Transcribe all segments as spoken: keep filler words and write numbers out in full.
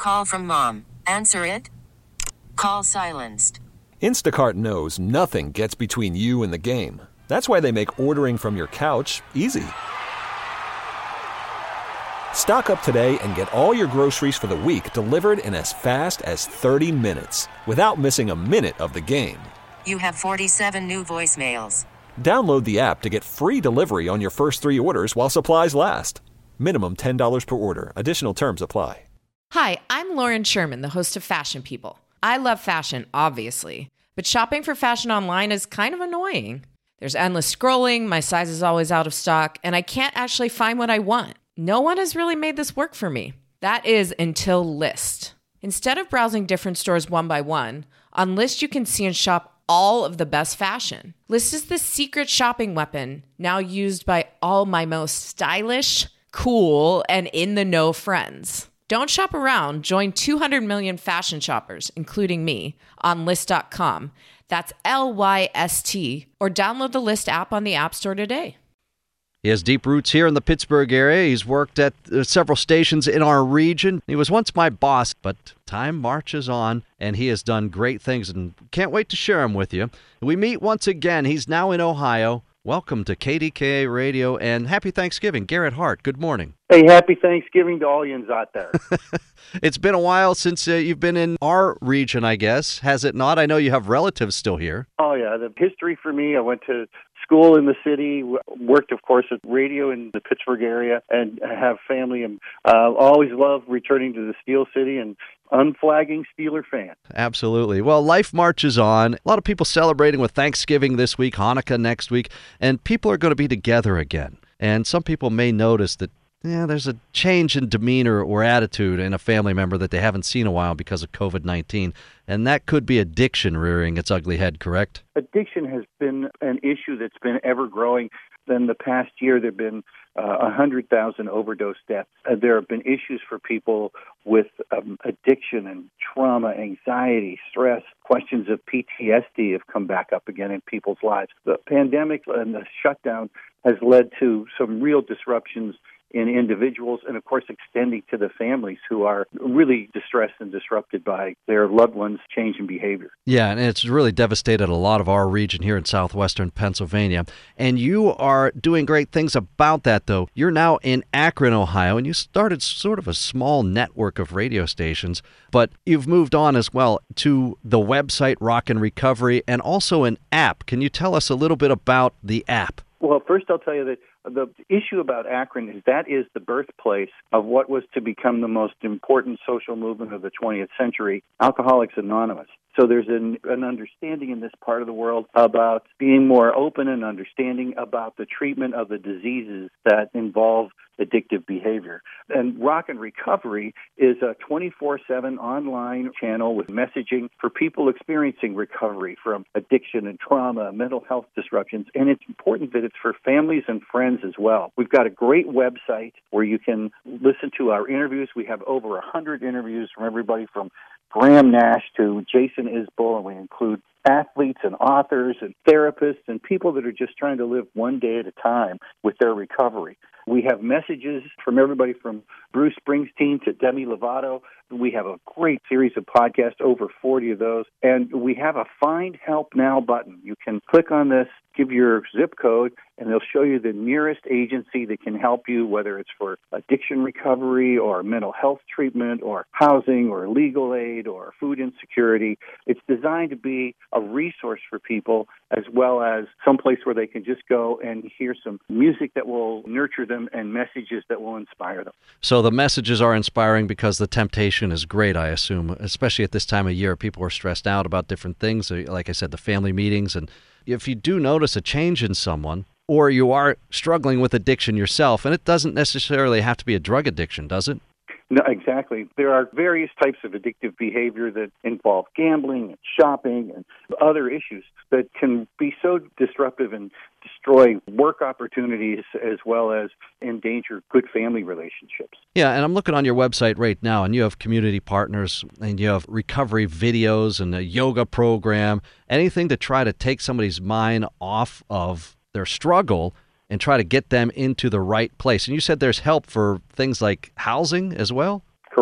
Call from mom. Answer it. Call silenced. Instacart knows nothing gets between you and the game. That's why they make ordering from your couch easy. Stock up today and get all your groceries for the week delivered in as fast as thirty minutes without missing a minute of the game. You have forty-seven new voicemails. Download the app to get free delivery on your first three orders while supplies last. Minimum ten dollars per order. Additional terms apply. Hi, I'm Lauren Sherman, the host of Fashion People. I love fashion, obviously, but shopping for fashion online is kind of annoying. There's endless scrolling, my size is always out of stock, and I can't actually find what I want. No one has really made this work for me. That is until Lyst. Instead of browsing different stores one by one, on Lyst you can see and shop all of the best fashion. Lyst is the secret shopping weapon now used by all my most stylish, cool, and in-the-know friends. Don't shop around. Join two hundred million fashion shoppers, including me, on Lyst dot com. That's L Y S T, or download the Lyst app on the App Store today. He has deep roots here in the Pittsburgh area. He's worked at uh, several stations in our region. He was once my boss, but time marches on, and he has done great things, and can't wait to share them with you. We meet once again. He's now in Ohio. Welcome to K D K A Radio, and happy Thanksgiving. Garrett Hart, good morning. Hey, happy Thanksgiving to all yins out there. It's been a while since uh, you've been in our region, I guess, has it not? I know you have relatives still here. Oh, yeah. The history for me, I went to school in the city, worked, of course, at radio in the Pittsburgh area, and have family. And uh, always loved returning to the Steel City and unflagging Steeler fan. Absolutely. Well, life marches on. A lot of people celebrating with Thanksgiving this week, Hanukkah next week, and people are going to be together again. And some people may notice that yeah, there's a change in demeanor or attitude in a family member that they haven't seen in a while because of covid nineteen. And that could be addiction rearing its ugly head, correct? Addiction has been an issue that's been ever growing. In the past year, there have been uh, one hundred thousand overdose deaths. Uh, there have been issues for people with um, addiction and trauma, anxiety, stress. Questions of P T S D have come back up again in people's lives. The pandemic and the shutdown has led to some real disruptions in individuals and, of course, extending to the families who are really distressed and disrupted by their loved ones' change in behavior. Yeah, and it's really devastated a lot of our region here in southwestern Pennsylvania. And you are doing great things about that, though. You're now in Akron, Ohio, and you started sort of a small network of radio stations, but you've moved on as well to the website Rock and Recovery and also an app. Can you tell us a little bit about the app? Well, first I'll tell you that the issue about Akron is that is the birthplace of what was to become the most important social movement of the twentieth century, Alcoholics Anonymous. So there's an, an understanding in this part of the world about being more open and understanding about the treatment of the diseases that involve addictive behavior. And Rock and Recovery is a twenty-four seven online channel with messaging for people experiencing recovery from addiction and trauma, mental health disruptions. And it's important that it's for families and friends as well. We've got a great website where you can listen to our interviews. We have over one hundred interviews from everybody from Graham Nash to Jason Isbell, and we include athletes and authors and therapists and people that are just trying to live one day at a time with their recovery. We have messages from everybody from Bruce Springsteen to Demi Lovato. We have a great series of podcasts, over forty of those. And we have a Find Help Now button. You can click on this, give your zip code, and they'll show you the nearest agency that can help you, whether it's for addiction recovery or mental health treatment or housing or legal aid or food insecurity. It's designed to be a resource for people as well as someplace where they can just go and hear some music that will nurture them and messages that will inspire them. So the messages are inspiring because the temptation is great, I assume, especially at this time of year. People are stressed out about different things, like I said, the family meetings. And if you do notice a change in someone, or you are struggling with addiction yourself, and it doesn't necessarily have to be a drug addiction, does it? No, exactly. There are various types of addictive behavior that involve gambling and shopping and other issues that can be so disruptive and destroy work opportunities as well as endanger good family relationships. Yeah, and I'm looking on your website right now, and you have community partners, and you have recovery videos and a yoga program, anything to try to take somebody's mind off of their struggle and try to get them into the right place. And you said there's help for things like housing as well? Correct.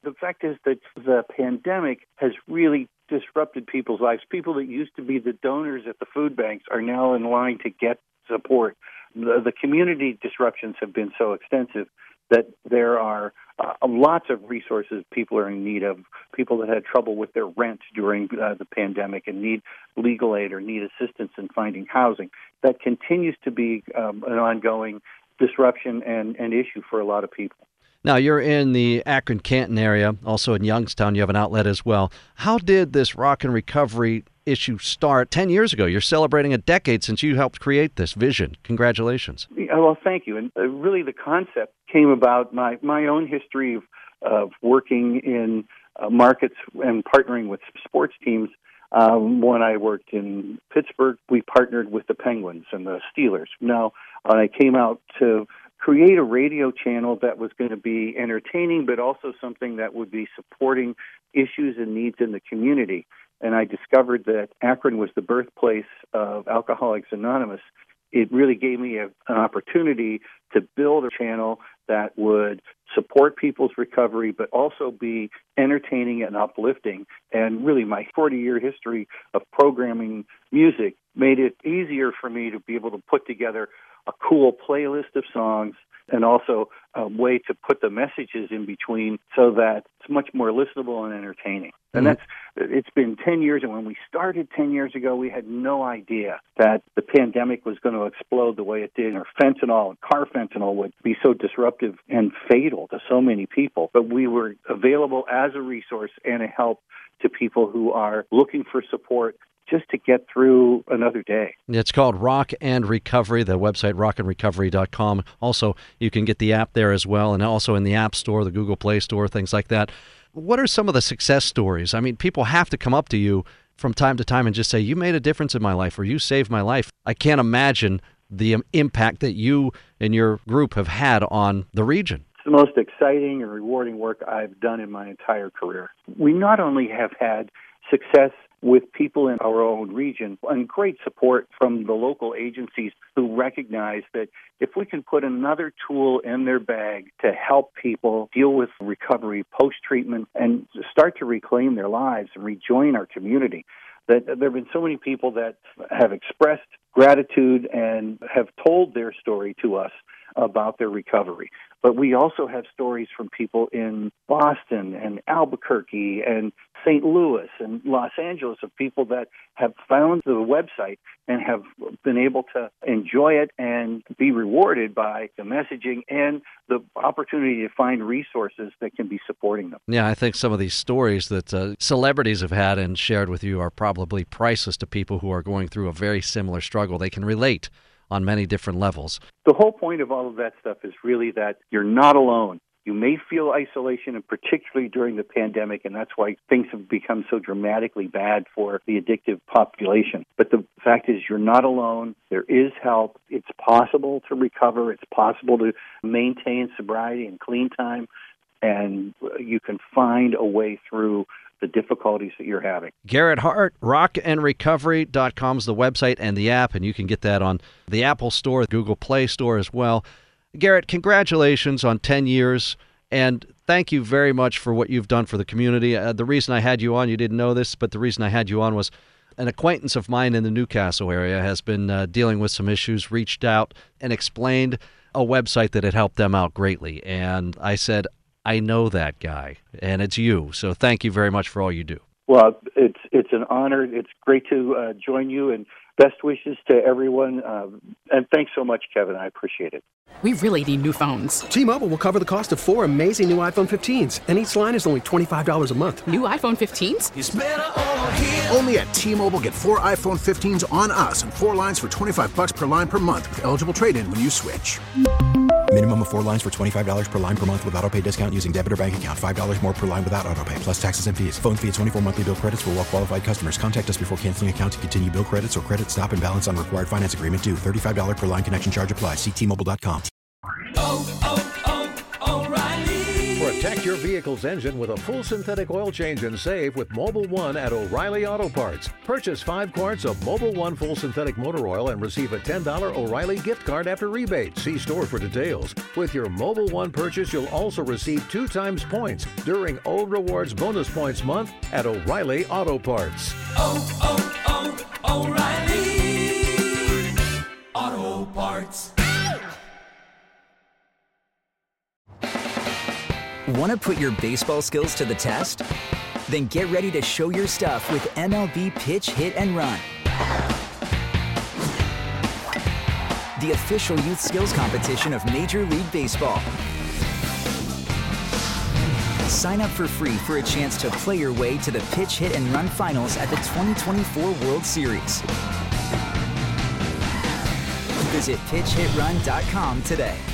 The fact is that the pandemic has really disrupted people's lives. People that used to be the donors at the food banks are now in line to get support. The, the community disruptions have been so extensive that there are uh, lots of resources people are in need of. People that had trouble with their rent during uh, the pandemic and need legal aid or need assistance in finding housing. That continues to be um, an ongoing disruption and, and issue for a lot of people. Now, you're in the Akron-Canton area, also in Youngstown. You have an outlet as well. How did this Rock and Recovery issue start ten years ago? You're celebrating a decade since you helped create this vision. Congratulations. Well, thank you. And uh, really the concept came about my, my own history of, of working in uh, markets and partnering with sports teams. Um, when I worked in Pittsburgh, we partnered with the Penguins and the Steelers. Now, uh, I came out to create a radio channel that was going to be entertaining, but also something that would be supporting issues and needs in the community. And I discovered that Akron was the birthplace of Alcoholics Anonymous. It really gave me a, an opportunity to build a channel that would support people's recovery, but also be entertaining and uplifting. And really, my forty-year history of programming music made it easier for me to be able to put together a cool playlist of songs and also a way to put the messages in between so that it's much more listenable and entertaining. And that's, it's been ten years, and when we started ten years ago, we had no idea that the pandemic was going to explode the way it did, or fentanyl and carfentanil would be so disruptive and fatal to so many people. But we were available as a resource and a help to people who are looking for support just to get through another day. It's called Rock and Recovery, the website rock and recovery dot com. Also, you can get the app there as well, and also in the App Store, the Google Play Store, things like that. What are some of the success stories? I mean, people have to come up to you from time to time and just say, you made a difference in my life, or you saved my life. I can't imagine the impact that you and your group have had on the region. It's the most exciting and rewarding work I've done in my entire career. We not only have had success with people in our own region and great support from the local agencies who recognize that if we can put another tool in their bag to help people deal with recovery post-treatment and start to reclaim their lives and rejoin our community, that there have been so many people that have expressed gratitude and have told their story to us about their recovery. But we also have stories from people in Boston and Albuquerque and Saint Louis and Los Angeles of people that have found the website and have been able to enjoy it and be rewarded by the messaging and the opportunity to find resources that can be supporting them. Yeah, I think some of these stories that uh, celebrities have had and shared with you are probably priceless to people who are going through a very similar struggle. They can relate on many different levels. The whole point of all of that stuff is really that you're not alone. You may feel isolation, and particularly during the pandemic, and that's why things have become so dramatically bad for the addictive population. But the fact is you're not alone. There is help. It's possible to recover. It's possible to maintain sobriety and clean time, and you can find a way through the difficulties that you're having. Garrett Hart, rock and recovery dot com is the website and the app, and you can get that on the Apple Store, Google Play Store as well. Garrett, congratulations on ten years, and thank you very much for what you've done for the community. Uh, the reason I had you on, you didn't know this, but the reason I had you on was an acquaintance of mine in the Newcastle area has been uh, dealing with some issues, reached out and explained a website that had helped them out greatly. And I said, I know that guy, and it's you. So thank you very much for all you do. Well, it's it's an honor. It's great to uh, join you, and best wishes to everyone. Um, and thanks so much, Kevin. I appreciate it. We really need new phones. T-Mobile will cover the cost of four amazing new iPhone fifteens, and each line is only twenty-five dollars a month. New iPhone fifteens? It's better over here. Only at T-Mobile, get four iPhone fifteens on us and four lines for twenty-five dollars per line per month with eligible trade-in when you switch. Minimum of four lines for twenty-five dollars per line per month with autopay discount using debit or bank account. five dollars more per line without autopay, plus taxes and fees. Phone fee at twenty-four monthly bill credits for well-qualified customers. Contact us before canceling account to continue bill credits or credit stop and balance on required finance agreement due. thirty-five dollars per line connection charge applies. See T Mobile dot com. Oh, oh, oh, O'Reilly. For a Protect your vehicle's engine with a full synthetic oil change and save with Mobil one at O'Reilly Auto Parts. Purchase five quarts of Mobil one full synthetic motor oil and receive a ten dollars O'Reilly gift card after rebate. See store for details. With your Mobil one purchase, you'll also receive two times points during O Rewards Bonus Points Month at O'Reilly Auto Parts. Oh, oh, oh, O'Reilly Auto Parts. Want to put your baseball skills to the test? Then get ready to show your stuff with M L B Pitch, Hit, and Run, the official youth skills competition of Major League Baseball. Sign up for free for a chance to play your way to the Pitch, Hit, and Run finals at the twenty twenty-four World Series. Visit pitch hit run dot com today.